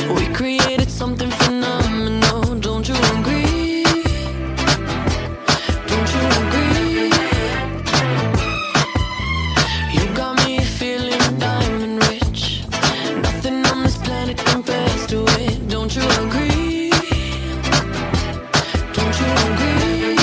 We created something phenomenal, don't you agree? Don't you agree? You got me feeling diamond rich. Nothing on this planet compares to it, don't you agree? Don't you agree?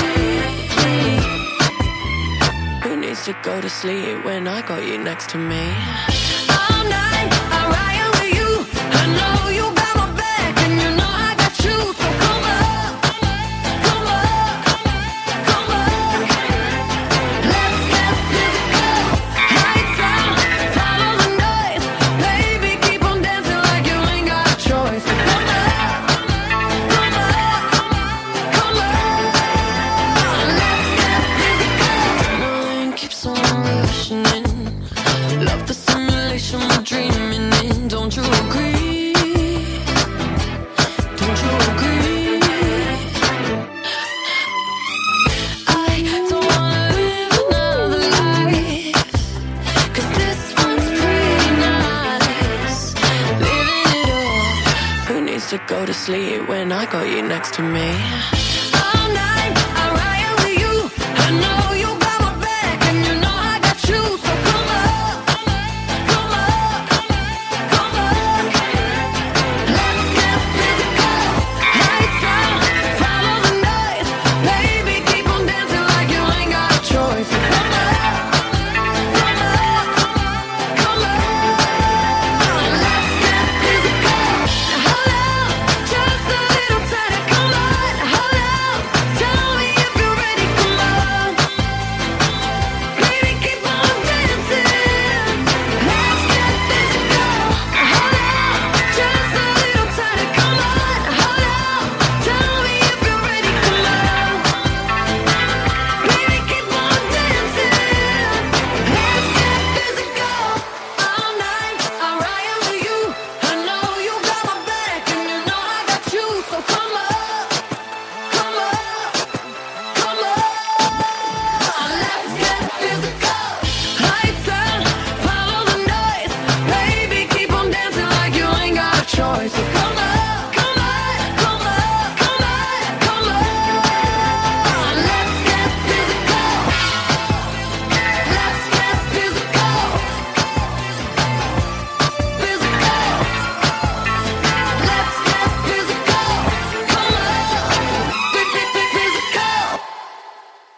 Who needs to go to sleep when I got you next to me? All night, I'm riding with you. I know you got my back, and you know I got you. So come up, come up, come up. Let's get physical. Lights out, follow the noise. Baby, keep on dancing like you ain't got a choice. So come up, come up, come up. Let's get physical. Mind keeps on rushing in. Love the simulation we're dreaming in. Don't you agree? Don't you agree? I don't wanna live another life, 'cause this one's pretty nice. Living it up. Who needs to go to sleep when I got you next to me?